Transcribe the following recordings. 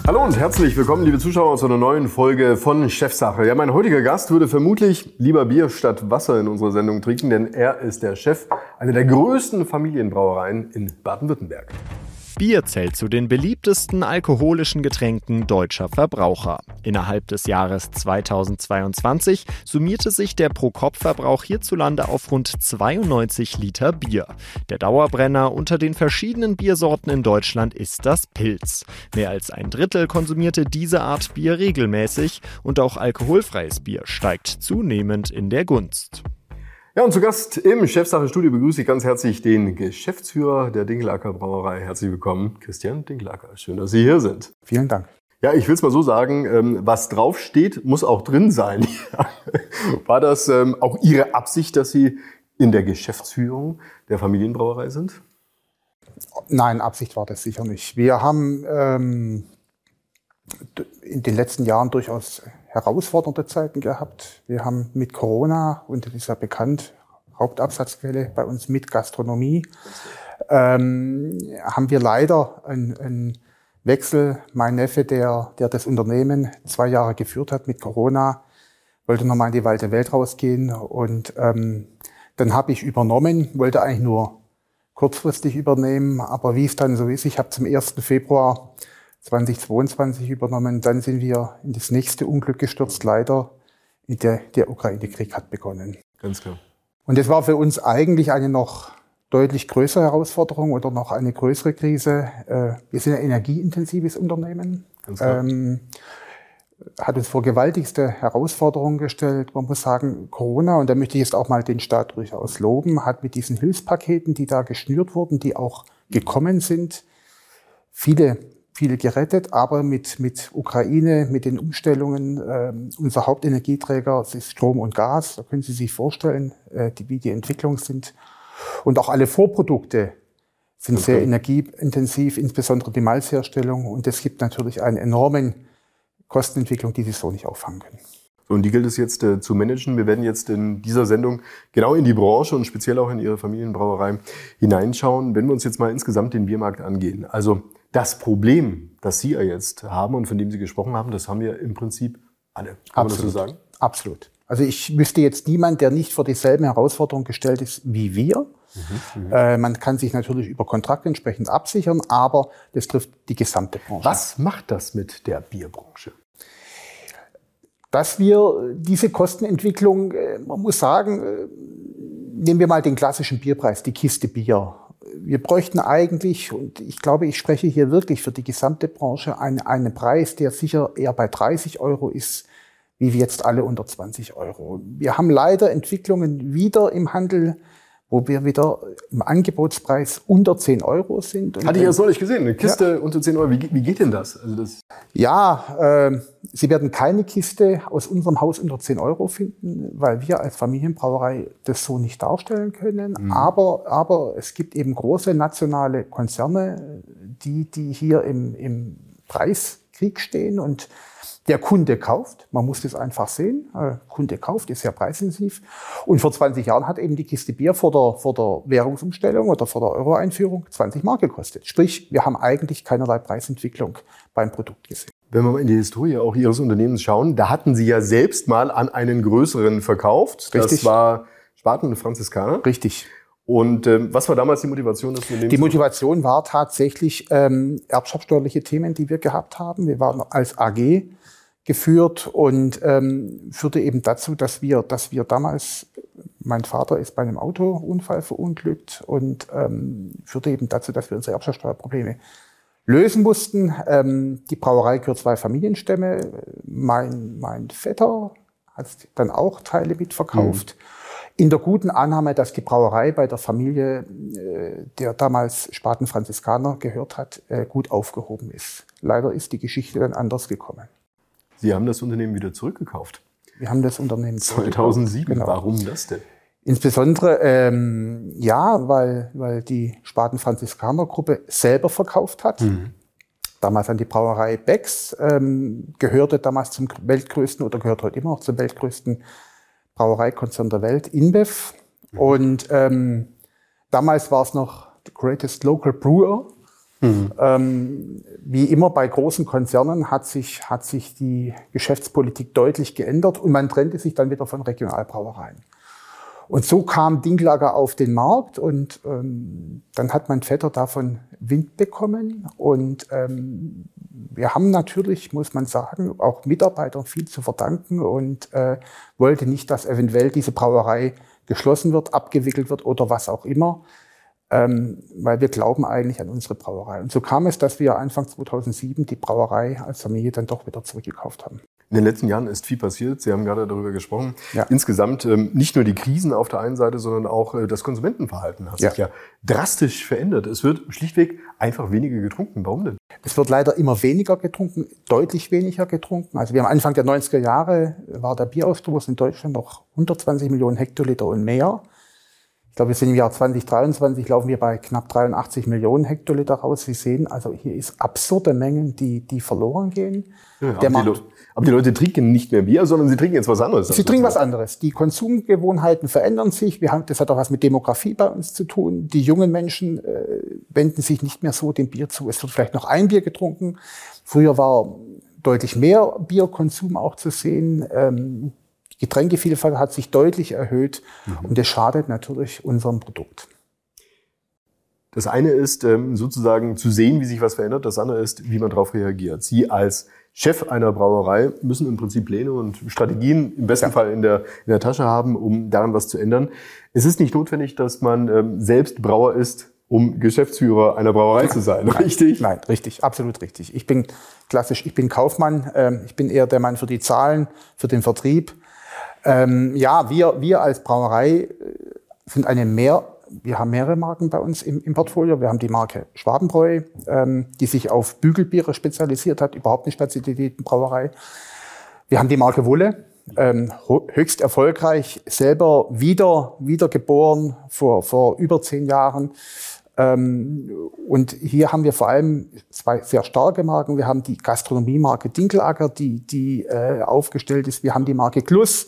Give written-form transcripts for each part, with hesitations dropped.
Hallo und herzlich willkommen, liebe Zuschauer, zu einer neuen Folge von Chefsache. Ja, mein heutiger Gast würde vermutlich lieber Bier statt Wasser in unserer Sendung trinken, denn er ist der Chef einer der größten Familienbrauereien in Baden-Württemberg. Bier zählt zu den beliebtesten alkoholischen Getränken deutscher Verbraucher. Innerhalb des Jahres 2022 summierte sich der Pro-Kopf-Verbrauch hierzulande auf rund 92 Liter Bier. Der Dauerbrenner unter den verschiedenen Biersorten in Deutschland ist das Pils. Mehr als ein Drittel konsumierte diese Art Bier regelmäßig und auch alkoholfreies Bier steigt zunehmend in der Gunst. Ja, und zu Gast im Chefsache-Studio begrüße ich ganz herzlich den Geschäftsführer der Dinkel-Acker Brauerei. Herzlich willkommen, Christian Dinkel-Acker. Schön, dass Sie hier sind. Vielen Dank. Ja, ich will es mal so sagen, was draufsteht, muss auch drin sein. War das auch Ihre Absicht, dass Sie in der Geschäftsführung der Familienbrauerei sind? Nein, Absicht war das sicher nicht. Wir haben in den letzten Jahren durchaus herausfordernde Zeiten gehabt. Wir haben mit Corona, und das ist ja bekannt, Hauptabsatzquelle bei uns mit Gastronomie, haben wir leider einen Wechsel. Mein Neffe, der das Unternehmen 2 Jahre geführt hat mit Corona, wollte nochmal in die weite Welt rausgehen. Und dann habe ich übernommen, wollte eigentlich nur kurzfristig übernehmen. Aber wie es dann so ist, ich habe zum 1. Februar 2022 übernommen. Dann sind wir in das nächste Unglück gestürzt. Leider, der Ukraine-Krieg hat begonnen. Ganz klar. Und das war für uns eigentlich eine noch deutlich größere Herausforderung oder noch eine größere Krise. Wir sind ein energieintensives Unternehmen. Ganz klar. Hat uns vor gewaltigste Herausforderungen gestellt. Man muss sagen, Corona, und da möchte ich jetzt auch mal den Staat durchaus loben, hat mit diesen Hilfspaketen, die da geschnürt wurden, die auch gekommen sind, viele gerettet, aber mit Ukraine, mit den Umstellungen, unser Hauptenergieträger, das ist Strom und Gas, da können Sie sich vorstellen, wie die Entwicklungen sind. Und auch alle Vorprodukte sind sehr energieintensiv, insbesondere die Malzherstellung. Und es gibt natürlich eine enorme Kostenentwicklung, die Sie so nicht auffangen können. Und die gilt es jetzt zu managen. Wir werden jetzt in dieser Sendung genau in die Branche und speziell auch in Ihre Familienbrauerei hineinschauen, wenn wir uns jetzt mal insgesamt den Biermarkt angehen. Also das Problem, das Sie ja jetzt haben und von dem Sie gesprochen haben, das haben wir im Prinzip alle. Kann man das so sagen? Absolut. Also ich wüsste jetzt niemand, der nicht vor dieselben Herausforderungen gestellt ist wie wir. Man kann sich natürlich über Kontrakt entsprechend absichern, aber das trifft die gesamte Branche. Was macht das mit der Bierbranche? Dass wir diese Kostenentwicklung, man muss sagen, nehmen wir mal den klassischen Bierpreis, die Kiste Bier. Wir bräuchten eigentlich, und ich glaube, ich spreche hier wirklich für die gesamte Branche, einen Preis, der sicher eher bei 30 € ist, wie wir jetzt alle unter 20 €. Wir haben leider Entwicklungen wieder im Handel, wo wir wieder im Angebotspreis unter 10 € sind. Und hatte ich erst neulich gesehen, eine Kiste unter 10 €. Wie geht denn das? Also das Sie werden keine Kiste aus unserem Haus unter 10 € finden, weil wir als Familienbrauerei das so nicht darstellen können. Aber es gibt eben große nationale Konzerne, die hier im Preiskrieg stehen und der Kunde kauft, man muss das einfach sehen, Kunde kauft, ist sehr preisintensiv. Und vor 20 Jahren hat eben die Kiste Bier vor der Währungsumstellung oder vor der Euro-Einführung 20 Mark gekostet. Sprich, wir haben eigentlich keinerlei Preisentwicklung beim Produkt gesehen. Wenn wir mal in die Historie auch Ihres Unternehmens schauen, da hatten Sie ja selbst mal an einen größeren verkauft. Richtig. Das war Spaten und Franziskaner. Richtig. Und was war damals die Motivation des Unternehmens? Die Motivation war tatsächlich erbschaftssteuerliche Themen, die wir gehabt haben. Wir waren als AG geführt und führte eben dazu, dass wir damals, mein Vater ist bei einem Autounfall verunglückt und führte eben dazu, dass wir unsere Erbschaftssteuerprobleme lösen mussten. Die Brauerei gehört 2 Familienstämme. Mein Vetter hat dann auch Teile mitverkauft. In der guten Annahme, dass die Brauerei bei der Familie, der damals Spaten Franziskaner gehört hat, gut aufgehoben ist. Leider ist die Geschichte dann anders gekommen. Sie haben das Unternehmen wieder zurückgekauft. Wir haben das Unternehmen 2007. Genau. Warum das denn? Insbesondere, weil die Spaten Franziskaner Gruppe selber verkauft hat. Damals an die Brauerei Becks, gehörte damals zum weltgrößten oder gehört heute immer noch zum weltgrößten Brauereikonzern der Welt, InBev. Und damals war es noch the greatest local brewer. Wie immer bei großen Konzernen hat sich die Geschäftspolitik deutlich geändert und man trennte sich dann wieder von Regionalbrauereien. Und so kam Dinklager auf den Markt und dann hat mein Vetter davon Wind bekommen. Und wir haben natürlich, muss man sagen, auch Mitarbeitern viel zu verdanken und wollte nicht, dass eventuell diese Brauerei geschlossen wird, abgewickelt wird oder was auch immer, weil wir glauben eigentlich an unsere Brauerei. Und so kam es, dass wir Anfang 2007 die Brauerei als Familie dann doch wieder zurückgekauft haben. In den letzten Jahren ist viel passiert. Sie haben gerade darüber gesprochen. Ja. Insgesamt nicht nur die Krisen auf der einen Seite, sondern auch das Konsumentenverhalten hat sich ja drastisch verändert. Es wird schlichtweg einfach weniger getrunken. Warum denn? Es wird leider immer weniger getrunken, deutlich weniger getrunken. Also wir haben Anfang der 90er Jahre, war der Bierausstoß in Deutschland noch 120 Millionen Hektoliter und mehr. Ich glaube, wir sind im Jahr 2023, laufen wir bei knapp 83 Millionen Hektoliter raus. Sie sehen, also hier ist absurde Mengen, die verloren gehen. Ja, aber die Leute trinken nicht mehr Bier, sondern sie trinken jetzt was anderes. Sie trinken was anderes. Die Konsumgewohnheiten verändern sich. Das hat auch was mit Demografie bei uns zu tun. Die jungen Menschen wenden sich nicht mehr so dem Bier zu. Es wird vielleicht noch ein Bier getrunken. Früher war deutlich mehr Bierkonsum auch zu sehen. Die Getränkevielfalt hat sich deutlich erhöht und das schadet natürlich unserem Produkt. Das eine ist sozusagen zu sehen, wie sich was verändert. Das andere ist, wie man darauf reagiert. Sie als Chef einer Brauerei müssen im Prinzip Pläne und Strategien im besten Fall in der Tasche haben, um daran was zu ändern. Es ist nicht notwendig, dass man selbst Brauer ist, um Geschäftsführer einer Brauerei zu sein, richtig? Nein, richtig, absolut richtig. Ich bin klassisch, ich bin Kaufmann, ich bin eher der Mann für die Zahlen, für den Vertrieb. Wir als Brauerei sind wir haben mehrere Marken bei uns im Portfolio. Wir haben die Marke Schwabenbräu, die sich auf Bügelbiere spezialisiert hat, überhaupt eine Spezialitätenbrauerei. Wir haben die Marke Wulle, höchst erfolgreich, selber wieder geboren vor über 10 Jahren. Und hier haben wir vor allem 2 sehr starke Marken. Wir haben die Gastronomie-Marke Dinklager, die aufgestellt ist. Wir haben die Marke Gluss,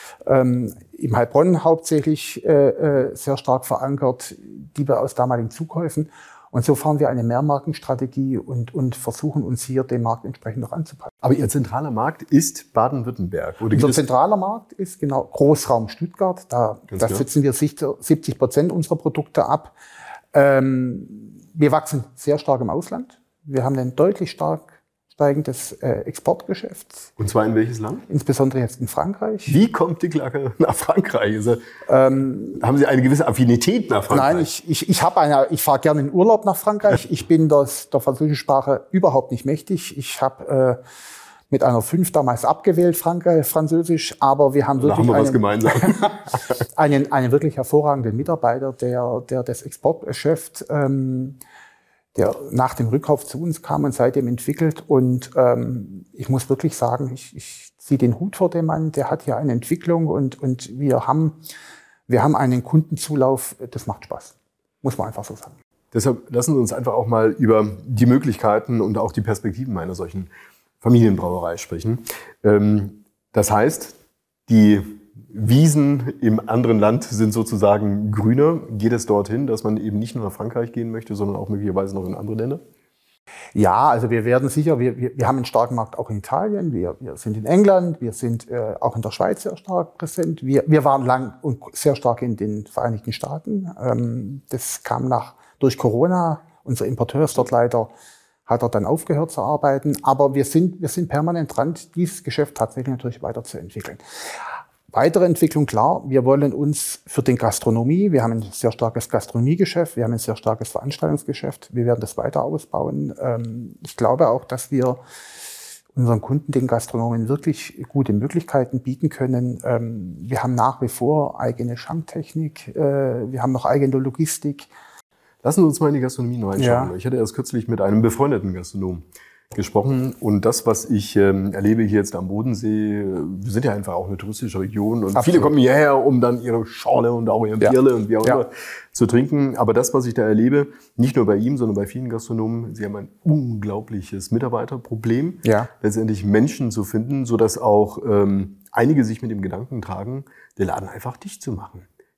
im Heilbronn hauptsächlich sehr stark verankert, die wir aus damaligen Zukäufen. Und so fahren wir eine Mehrmarkenstrategie und versuchen uns hier dem Markt entsprechend noch anzupassen. Aber Ihr zentraler Markt ist Baden-Württemberg. Unser zentraler Markt ist genau Großraum Stuttgart. Da setzen wir 70% unserer Produkte ab. Wir wachsen sehr stark im Ausland. Wir haben ein deutlich stark steigendes Exportgeschäft. Und zwar in welches Land? Insbesondere jetzt in Frankreich. Wie kommt Dinklager nach Frankreich? Haben Sie eine gewisse Affinität nach Frankreich? Nein, ich fahre gerne in Urlaub nach Frankreich. Ich bin der französischen Sprache überhaupt nicht mächtig. Ich habe mit einer 5 damals abgewählt, Französisch, aber wir haben wirklich einen wirklich hervorragenden Mitarbeiter, der das Exportgeschäft, der nach dem Rückkauf zu uns kam und seitdem entwickelt. Und ich muss wirklich sagen, ich ziehe den Hut vor dem Mann, der hat hier eine Entwicklung und wir haben einen Kundenzulauf, das macht Spaß, muss man einfach so sagen. Deshalb lassen Sie uns einfach auch mal über die Möglichkeiten und auch die Perspektiven einer solchen Familienbrauerei sprechen. Das heißt, die Wiesen im anderen Land sind sozusagen grüner. Geht es dorthin, dass man eben nicht nur nach Frankreich gehen möchte, sondern auch möglicherweise noch in andere Länder? Ja, also wir werden sicher, wir haben einen starken Markt auch in Italien, wir sind in England, wir sind auch in der Schweiz sehr stark präsent. Wir waren lang und sehr stark in den Vereinigten Staaten. Das kam durch Corona, unser Importeur ist dort leider, hat er dann aufgehört zu arbeiten. Aber wir sind permanent dran, dieses Geschäft tatsächlich natürlich weiterzuentwickeln. Weitere Entwicklung, klar, wir wollen uns für den Gastronomie, wir haben ein sehr starkes Gastronomiegeschäft, wir haben ein sehr starkes Veranstaltungsgeschäft, wir werden das weiter ausbauen. Ich glaube auch, dass wir unseren Kunden, den Gastronomen, wirklich gute Möglichkeiten bieten können. Wir haben nach wie vor eigene Schanktechnik, wir haben noch eigene Logistik. Lassen Sie uns mal in die Gastronomie reinschauen. Ja. Ich hatte erst kürzlich mit einem befreundeten Gastronom gesprochen und das, was ich erlebe hier jetzt am Bodensee, wir sind ja einfach auch eine touristische Region und Absolut. Viele kommen hierher, um dann ihre Schorle und auch ihren Bierle und wie auch immer zu trinken. Aber das, was ich da erlebe, nicht nur bei ihm, sondern bei vielen Gastronomen, sie haben ein unglaubliches Mitarbeiterproblem, letztendlich Menschen zu finden, sodass auch einige sich mit dem Gedanken tragen, den Laden einfach dicht zu machen.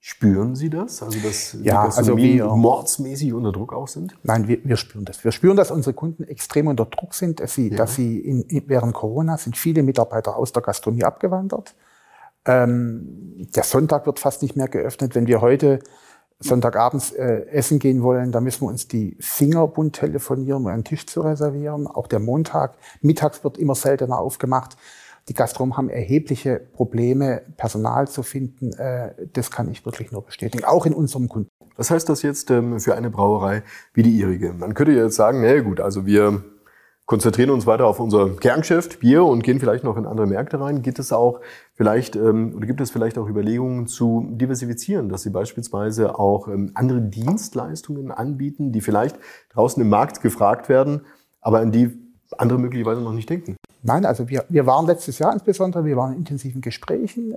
Spüren Sie das? Also, dass die Ja, Gastronomien also mordsmäßig unter Druck auch sind? Nein, wir spüren das. Wir spüren, dass unsere Kunden extrem unter Druck sind, dass sie während Corona sind viele Mitarbeiter aus der Gastronomie abgewandert. Der Sonntag wird fast nicht mehr geöffnet. Wenn wir heute Sonntagabends essen gehen wollen, dann müssen wir uns die Finger bunt telefonieren, um einen Tisch zu reservieren. Auch der Montag, mittags wird immer seltener aufgemacht. Die Gastronomen haben erhebliche Probleme, Personal zu finden. Das kann ich wirklich nur bestätigen, auch in unserem Kunden. Was heißt das jetzt für eine Brauerei wie die Ihrige? Man könnte jetzt sagen, na gut, also wir konzentrieren uns weiter auf unser Kerngeschäft, Bier, und gehen vielleicht noch in andere Märkte rein. Gibt es vielleicht auch Überlegungen zu diversifizieren, dass Sie beispielsweise auch andere Dienstleistungen anbieten, die vielleicht draußen im Markt gefragt werden, aber an die andere möglicherweise noch nicht denken? Nein, also wir waren letztes Jahr insbesondere, wir waren in intensiven Gesprächen.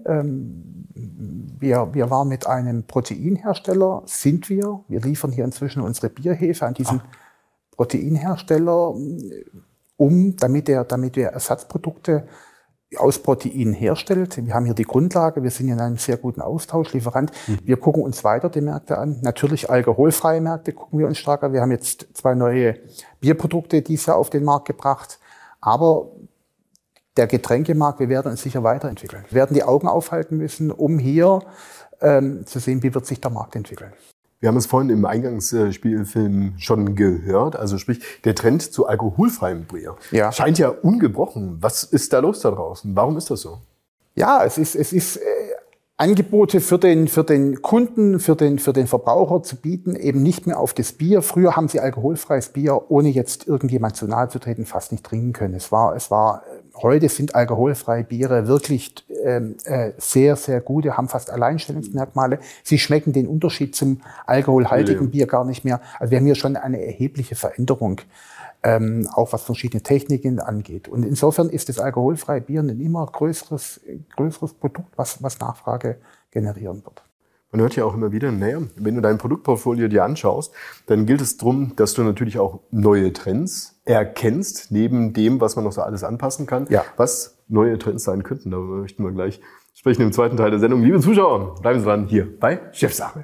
Wir waren mit einem Proteinhersteller, wir liefern hier inzwischen unsere Bierhefe an diesen Proteinhersteller, damit er Ersatzprodukte aus Protein herstellt. Wir haben hier die Grundlage, wir sind in einem sehr guten Austausch, Lieferant. Wir gucken uns weiter die Märkte an. Natürlich alkoholfreie Märkte gucken wir uns stark an. Wir haben jetzt 2 neue Bierprodukte dieses Jahr auf den Markt gebracht. Aber der Getränkemarkt, wir werden uns sicher weiterentwickeln. Wir werden die Augen aufhalten müssen, um hier zu sehen, wie wird sich der Markt entwickeln. Wir haben es vorhin im Eingangsspielfilm schon gehört, also sprich, der Trend zu alkoholfreiem Bier scheint ja ungebrochen. Was ist da los da draußen? Warum ist das so? Ja, es ist Angebote für den Kunden, für den Verbraucher zu bieten, eben nicht mehr auf das Bier. Früher haben sie alkoholfreies Bier, ohne jetzt irgendjemand zu nahe zu treten, fast nicht trinken können. Heute sind alkoholfreie Biere wirklich sehr, sehr gute, haben fast Alleinstellungsmerkmale. Sie schmecken den Unterschied zum alkoholhaltigen Bier gar nicht mehr. Also wir haben hier schon eine erhebliche Veränderung, auch was verschiedene Techniken angeht. Und insofern ist das alkoholfreie Bier ein immer größeres Produkt, was Nachfrage generieren wird. Man hört ja auch immer wieder, wenn du dein Produktportfolio dir anschaust, dann gilt es darum, dass du natürlich auch neue Trends erkennst, neben dem, was man noch so alles anpassen kann, was neue Trends sein könnten. Darüber möchten wir gleich sprechen im zweiten Teil der Sendung. Liebe Zuschauer, bleiben Sie dran hier bei Chefsache.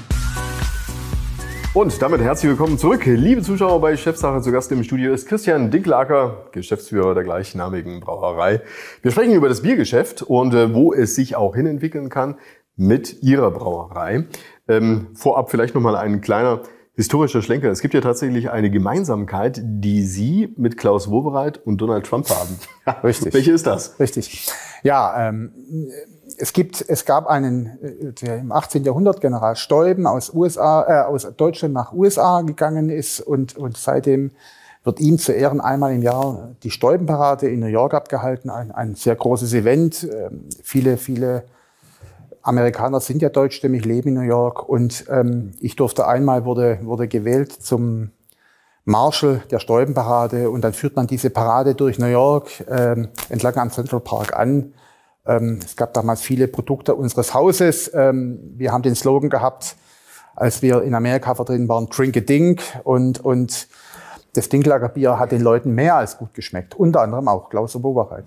Und damit herzlich willkommen zurück. Liebe Zuschauer, bei Chefsache zu Gast im Studio ist Christian Dinklacker, Geschäftsführer der gleichnamigen Brauerei. Wir sprechen über das Biergeschäft und wo es sich auch hinentwickeln kann mit Ihrer Brauerei. Vorab vielleicht nochmal ein kleiner historischer Schlenker. Es gibt ja tatsächlich eine Gemeinsamkeit, die Sie mit Klaus Wowereit und Donald Trump haben. Richtig. Welche ist das? Richtig. Ja, es gab einen, der im 18. Jahrhundert General Steuben aus Deutschland nach USA gegangen ist und seitdem wird ihm zu Ehren einmal im Jahr die Steubenparade in New York abgehalten. Ein sehr großes Event. Viele Amerikaner sind ja deutschstämmig, leben in New York und ich durfte wurde gewählt zum Marshal der Steubenparade und dann führt man diese Parade durch New York entlang am Central Park an. Es gab damals viele Produkte unseres Hauses. Wir haben den Slogan gehabt, als wir in Amerika vertreten waren, Drink a Dink und das Dinklager Bier hat den Leuten mehr als gut geschmeckt, unter anderem auch Klaus Wowereit.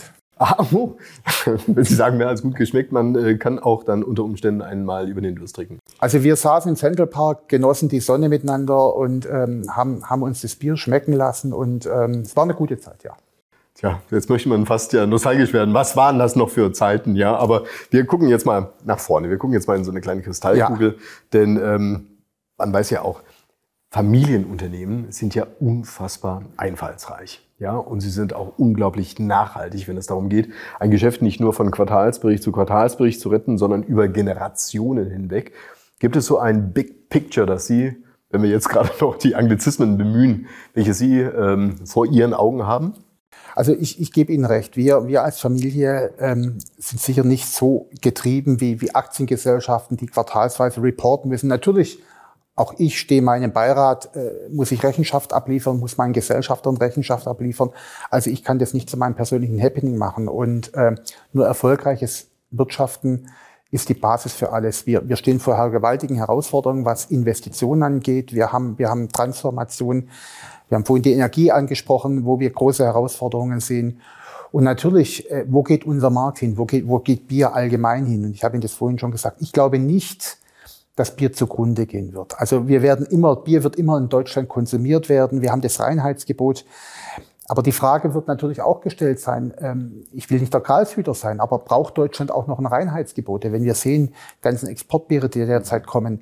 Wenn Sie sagen, mehr als gut geschmeckt, man kann auch dann unter Umständen einmal über den Durst trinken. Also wir saßen im Central Park, genossen die Sonne miteinander und haben uns das Bier schmecken lassen und es war eine gute Zeit, ja. Tja, jetzt möchte man fast nostalgisch werden. Was waren das noch für Zeiten, ja? Aber wir gucken jetzt mal nach vorne. Wir gucken jetzt mal in so eine kleine Kristallkugel, denn man weiß ja auch, Familienunternehmen sind ja unfassbar einfallsreich. Ja, und sie sind auch unglaublich nachhaltig, wenn es darum geht, ein Geschäft nicht nur von Quartalsbericht zu Quartalsbericht zu retten, sondern über Generationen hinweg. Gibt es so ein Big Picture, das Sie, wenn wir jetzt gerade noch die Anglizismen bemühen, welche Sie vor Ihren Augen haben? Also ich gebe Ihnen recht. Wir als Familie sind sicher nicht so getrieben wie Aktiengesellschaften, die quartalsweise reporten müssen. Natürlich, auch ich stehe meinem Beirat, muss ich Rechenschaft abliefern, muss meinen Gesellschaftern Rechenschaft abliefern. Also ich kann das nicht zu meinem persönlichen Happening machen. Und nur erfolgreiches Wirtschaften ist die Basis für alles. Wir stehen vor gewaltigen Herausforderungen, was Investitionen angeht. Wir haben Transformation. Wir haben vorhin die Energie angesprochen, wo wir große Herausforderungen sehen. Und natürlich, wo geht unser Markt hin? Wo geht Bier allgemein hin? Und ich habe Ihnen das vorhin schon gesagt. Ich glaube nicht, das Bier zugrunde gehen wird. Also Bier wird immer in Deutschland konsumiert werden. Wir haben das Reinheitsgebot. Aber die Frage wird natürlich auch gestellt sein, ich will nicht der Karlshüter sein, aber braucht Deutschland auch noch ein Reinheitsgebot? Wenn wir sehen, die ganzen Exportbiere, die derzeit kommen,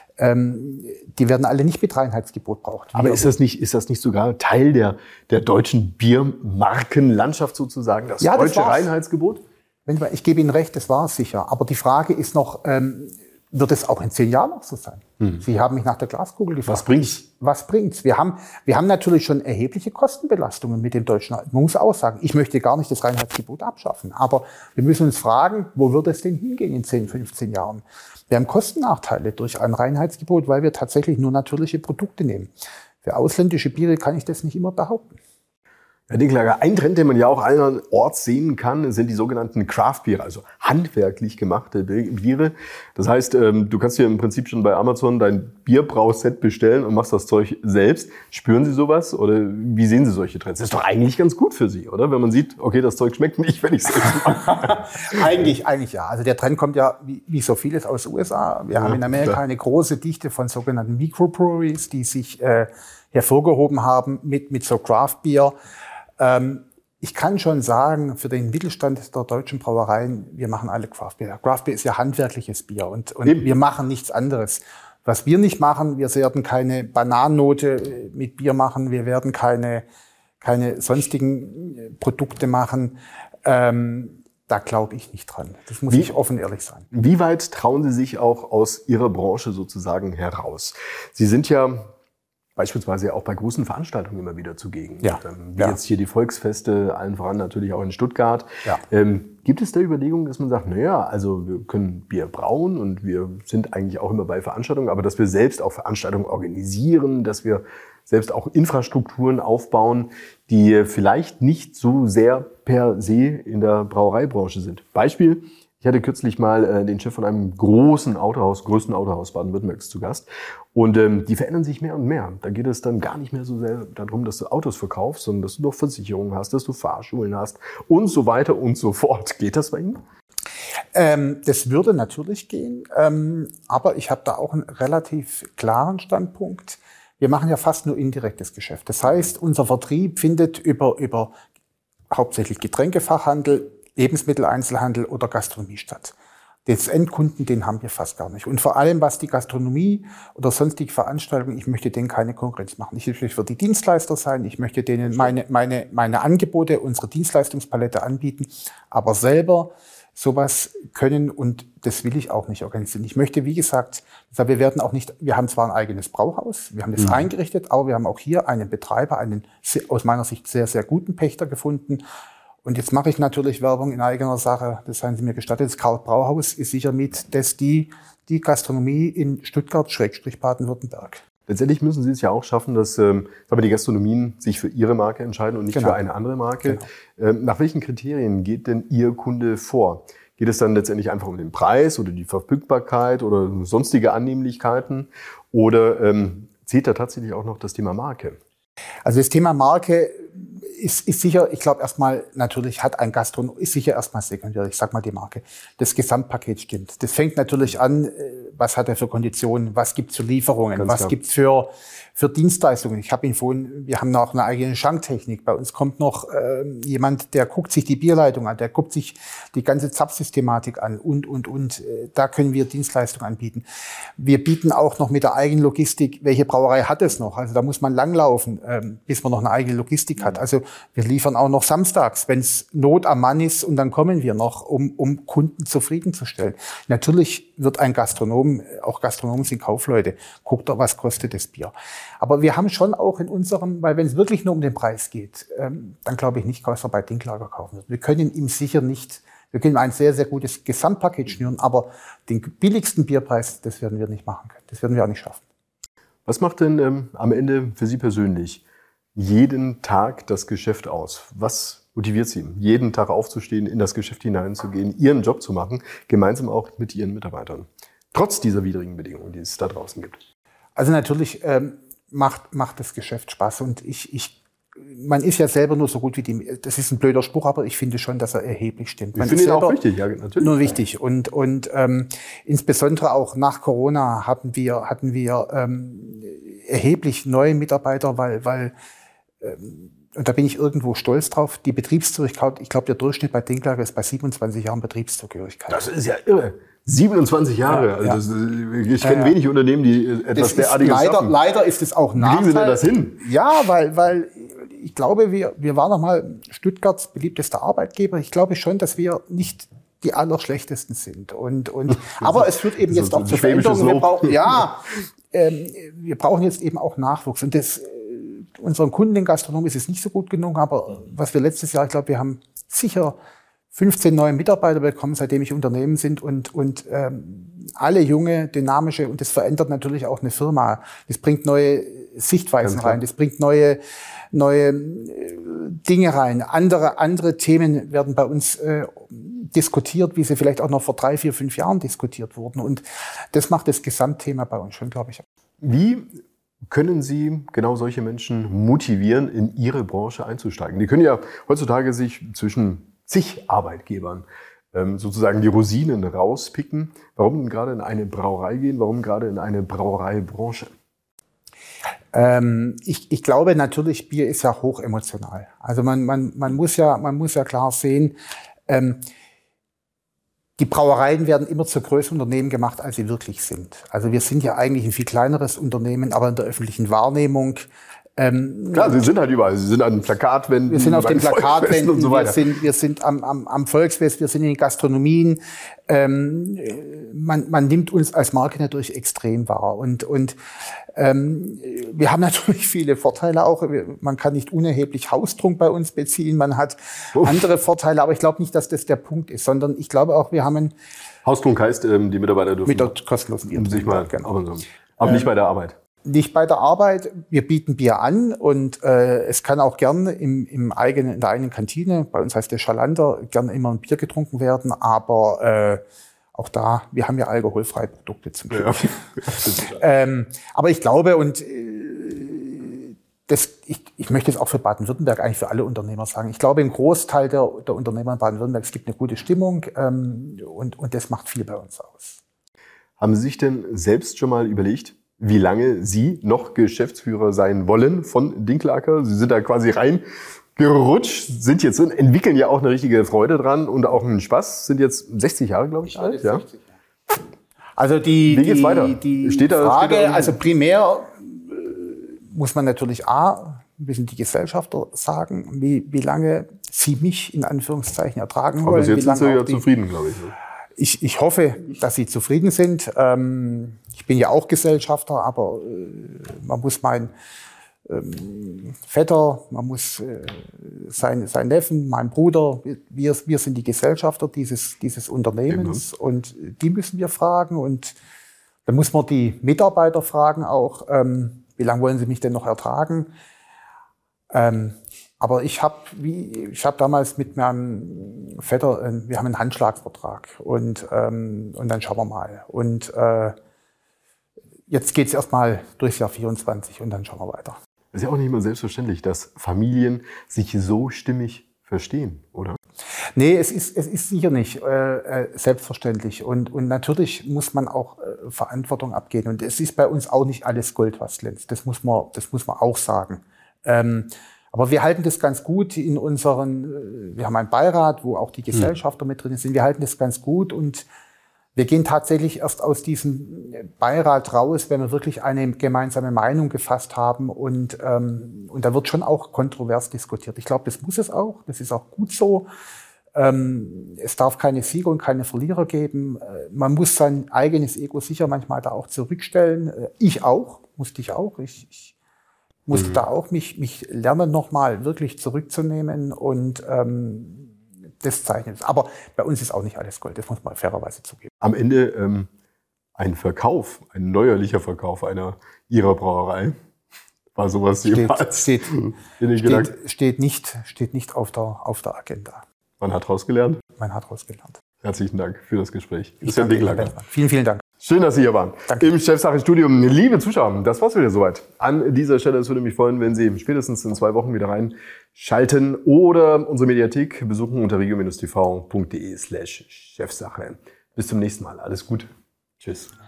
die werden alle nicht mit Reinheitsgebot braucht. Aber ist das nicht sogar Teil der deutschen Biermarkenlandschaft sozusagen, das deutsche Reinheitsgebot? Ich gebe Ihnen recht, das war es sicher. Aber die Frage ist noch, wird es auch in 10 Jahren noch so sein? Sie haben mich nach der Glaskugel gefragt. Was bringt's? Wir haben natürlich schon erhebliche Kostenbelastungen mit dem deutschen. Man muss auch sagen, ich möchte gar nicht das Reinheitsgebot abschaffen. Aber wir müssen uns fragen, wo wird es denn hingehen in 10, 15 Jahren? Wir haben Kostennachteile durch ein Reinheitsgebot, weil wir tatsächlich nur natürliche Produkte nehmen. Für ausländische Biere kann ich das nicht immer behaupten. Herr Dinklager, ein Trend, den man ja auch allerorts sehen kann, sind die sogenannten Craft-Biere, also handwerklich gemachte Biere. Das heißt, du kannst dir im Prinzip schon bei Amazon dein Bierbrauset bestellen und machst das Zeug selbst. Spüren Sie sowas oder wie sehen Sie solche Trends? Das ist doch eigentlich ganz gut für Sie, oder? Wenn man sieht, okay, das Zeug schmeckt nicht, wenn ich es selbst mache. Eigentlich ja. Also der Trend kommt ja wie so vieles aus den USA. Wir haben in Amerika eine große Dichte von sogenannten Microbreweries, die sich hervorgehoben haben mit so Craft-Bier. Ich kann schon sagen, für den Mittelstand der deutschen Brauereien, wir machen alle Craft-Bier. Craft-Bier ist ja handwerkliches Bier und wir machen nichts anderes. Was wir nicht machen, wir werden keine Bananennote mit Bier machen, wir werden keine sonstigen Produkte machen. Da glaube ich nicht dran. Das muss ich offen ehrlich sein. Wie weit trauen Sie sich auch aus Ihrer Branche sozusagen heraus? Sie sind ja beispielsweise auch bei großen Veranstaltungen immer wieder zugegen. Ja. Wie jetzt hier die Volksfeste, allen voran natürlich auch in Stuttgart. Ja. Gibt es da Überlegungen, dass man sagt, also wir können Bier brauen und wir sind eigentlich auch immer bei Veranstaltungen, aber dass wir selbst auch Veranstaltungen organisieren, dass wir selbst auch Infrastrukturen aufbauen, die vielleicht nicht so sehr per se in der Brauereibranche sind. Beispiel: Ich hatte kürzlich mal den Chef von einem größten Autohaus Baden-Württembergs zu Gast. Und die verändern sich mehr und mehr. Da geht es dann gar nicht mehr so sehr darum, dass du Autos verkaufst, sondern dass du noch Versicherungen hast, dass du Fahrschulen hast und so weiter und so fort. Geht das bei Ihnen? Das würde natürlich gehen, aber ich habe da auch einen relativ klaren Standpunkt. Wir machen ja fast nur indirektes Geschäft. Das heißt, unser Vertrieb findet über hauptsächlich Getränkefachhandel, Lebensmitteleinzelhandel oder Gastronomie statt. Den Endkunden, den haben wir fast gar nicht. Und vor allem, was die Gastronomie oder sonstige Veranstaltungen, ich möchte denen keine Konkurrenz machen. Ich möchte für die Dienstleister sein, ich möchte denen meine Angebote, unsere Dienstleistungspalette anbieten, aber selber sowas können und das will ich auch nicht organisieren. Ich möchte, wie gesagt, wir haben zwar ein eigenes Brauhaus, wir haben das eingerichtet, aber wir haben auch hier einen Betreiber, einen aus meiner Sicht sehr, sehr guten Pächter gefunden. Und jetzt mache ich natürlich Werbung in eigener Sache, das seien Sie mir gestattet. Das Karl Brauhaus ist sicher mit die Gastronomie in Stuttgart/Baden-Württemberg. Letztendlich müssen Sie es ja auch schaffen, dass aber die Gastronomien sich für ihre Marke entscheiden und nicht für eine andere Marke. Genau. Nach welchen Kriterien geht denn Ihr Kunde vor? Geht es dann letztendlich einfach um den Preis oder die Verfügbarkeit oder sonstige Annehmlichkeiten? Oder zählt da tatsächlich auch noch das Thema Marke? Also das Thema Marke ist sicher, ich glaube erstmal, natürlich hat ein Gastronom, ist sicher erstmal sekundär, ich sag mal die Marke. Das Gesamtpaket stimmt. Das fängt natürlich an, was hat er für Konditionen, was gibt's für Lieferungen, was gibt's für Dienstleistungen. Ich habe ihn vorhin, wir haben noch eine eigene Schanktechnik. Bei uns kommt noch jemand, der guckt sich die Bierleitung an, der guckt sich die ganze Zapfsystematik an und. Da können wir Dienstleistungen anbieten. Wir bieten auch noch mit der eigenen Logistik, welche Brauerei hat es noch? Also da muss man langlaufen, bis man noch eine eigene Logistik hat. Also wir liefern auch noch samstags, wenn es Not am Mann ist, und dann kommen wir noch, um Kunden zufriedenzustellen. Natürlich wird ein Gastronom, auch Gastronomen sind Kaufleute, guckt doch, was kostet das Bier. Aber wir haben schon auch in unserem, weil wenn es wirklich nur um den Preis geht, dann glaube ich nicht, dass er bei Dinklager kaufen wird. Wir können ihm sicher nicht, wir können ein sehr, sehr gutes Gesamtpaket schnüren, aber den billigsten Bierpreis, das werden wir nicht machen können. Das werden wir auch nicht schaffen. Was macht denn am Ende für Sie persönlich jeden Tag das Geschäft aus? Was motiviert Sie, jeden Tag aufzustehen, in das Geschäft hineinzugehen, Ihren Job zu machen, gemeinsam auch mit Ihren Mitarbeitern? Trotz dieser widrigen Bedingungen, die es da draußen gibt. Also natürlich macht das Geschäft Spaß, und ich man ist ja selber nur so gut wie die, das ist ein blöder Spruch, aber ich finde schon, dass er erheblich stimmt. Ich finde ihn auch wichtig, ja, natürlich. Nur wichtig. Und insbesondere auch nach Corona hatten wir erheblich neue Mitarbeiter, weil und da bin ich irgendwo stolz drauf, die Betriebszugehörigkeit, ich glaube, der Durchschnitt bei Dinklager ist bei 27 Jahren Betriebszugehörigkeit. Das ist ja irre. 27 Jahre. Ja, also ich kenne wenig Unternehmen, die etwas derartiges schaffen. Leider ist es auch Nachteil. Wie kriegen Sie denn das hin? Ja, weil ich glaube, wir waren nochmal Stuttgarts beliebtester Arbeitgeber. Ich glaube schon, dass wir nicht die allerschlechtesten sind. Aber es führt eben jetzt auch zu Veränderungen. Wir brauchen jetzt eben auch Nachwuchs. Und unseren Kunden, den Gastronomen, ist es nicht so gut genug. Aber was wir letztes Jahr, ich glaube, wir haben sicher 15 neue Mitarbeiter bekommen, seitdem ich Unternehmen sind und alle junge, dynamische, und das verändert natürlich auch eine Firma. Das bringt neue Sichtweisen rein, das bringt neue Dinge rein. Andere Themen werden bei uns diskutiert, wie sie vielleicht auch noch vor 3, 4, 5 Jahren diskutiert wurden. Und das macht das Gesamtthema bei uns schon, glaube ich. Wie können Sie genau solche Menschen motivieren, in Ihre Branche einzusteigen? Die können ja heutzutage sich zwischen zig Arbeitgebern sozusagen die Rosinen rauspicken. Warum denn gerade in eine Brauerei gehen? Warum gerade in eine Brauereibranche? Ich glaube natürlich, Bier ist ja hochemotional. Also man muss ja klar sehen, die Brauereien werden immer zu größeren Unternehmen gemacht, als sie wirklich sind. Also wir sind ja eigentlich ein viel kleineres Unternehmen, aber in der öffentlichen Wahrnehmung klar, Sie sind halt überall. Sie sind an den Plakatwänden. Wir sind auf den Plakatwänden und so weiter. Wir sind am Volksfest, wir sind in den Gastronomien. Man nimmt uns als Marke natürlich extrem wahr. Und wir haben natürlich viele Vorteile auch. Man kann nicht unerheblich Haustrunk bei uns beziehen. Man hat andere Vorteile, aber ich glaube nicht, dass das der Punkt ist, sondern ich glaube auch, wir haben Haustrunk heißt, die Mitarbeiter dürfen mit der kostenlosen Bier sich mal aber nicht bei der Arbeit. Nicht bei der Arbeit. Wir bieten Bier an und es kann auch gerne in der eigenen Kantine, bei uns heißt der Schalander, gerne immer ein Bier getrunken werden. Aber auch da, wir haben ja alkoholfreie Produkte zum Glück. Ja. Aber ich glaube, und ich möchte es auch für Baden-Württemberg, eigentlich für alle Unternehmer sagen, ich glaube, im Großteil der Unternehmer in Baden-Württemberg, es gibt eine gute Stimmung und das macht viel bei uns aus. Haben Sie sich denn selbst schon mal überlegt, wie lange Sie noch Geschäftsführer sein wollen von Dinklager? Sie sind da quasi reingerutscht, sind jetzt entwickeln ja auch eine richtige Freude dran und auch einen Spaß. Sind jetzt 60 Jahre, glaube ich, alt. Ja. Also wie geht's weiter? Die Frage, also primär muss man natürlich müssen die Gesellschafter sagen, wie lange sie mich in Anführungszeichen ertragen wollen. Aber bis jetzt sind Sie ja zufrieden, glaube ich. Ich hoffe, dass sie zufrieden sind. Ich bin ja auch Gesellschafter, aber man muss meinen Vetter, man muss sein Neffen, mein Bruder, wir sind die Gesellschafter dieses Unternehmens und die müssen wir fragen. Und dann muss man die Mitarbeiter fragen auch, wie lange wollen sie mich denn noch ertragen? Aber ich habe damals mit meinem Vetter, wir haben einen Handschlagvertrag und dann schauen wir mal. Und jetzt geht's erstmal durchs Jahr 24 und dann schauen wir weiter. Es ist ja auch nicht immer selbstverständlich, dass Familien sich so stimmig verstehen, oder? Nee, es ist sicher nicht selbstverständlich. Und natürlich muss man auch Verantwortung abgeben. Und es ist bei uns auch nicht alles Gold, was glänzt. Das muss man auch sagen. Aber wir halten das ganz gut wir haben einen Beirat, wo auch die Gesellschafter mit drin sind. Wir halten das ganz gut und wir gehen tatsächlich erst aus diesem Beirat raus, wenn wir wirklich eine gemeinsame Meinung gefasst haben und da wird schon auch kontrovers diskutiert. Ich glaube, das muss es auch. Das ist auch gut so. Es darf keine Sieger und keine Verlierer geben. Man muss sein eigenes Ego sicher manchmal da auch zurückstellen. Ich auch, musste ich auch. Ich musste da auch mich lernen, nochmal wirklich zurückzunehmen und das zeichnet es. Aber bei uns ist auch nicht alles Gold, das muss man fairerweise zugeben. Am Ende ein neuerlicher Verkauf einer Ihrer Brauerei. War sowas steht nicht auf der Agenda. Man hat rausgelernt? Man hat rausgelernt. Herzlichen Dank für das Gespräch. Christian Dinklager. Vielen, vielen Dank. Schön, dass Sie hier waren. Danke. Im Chefsache-Studio. Liebe Zuschauer, das war's wieder soweit. An dieser Stelle, es würde mich freuen, wenn Sie spätestens in 2 Wochen wieder reinschalten oder unsere Mediathek besuchen unter regio-tv.de/Chefsache. Bis zum nächsten Mal. Alles Gute. Tschüss.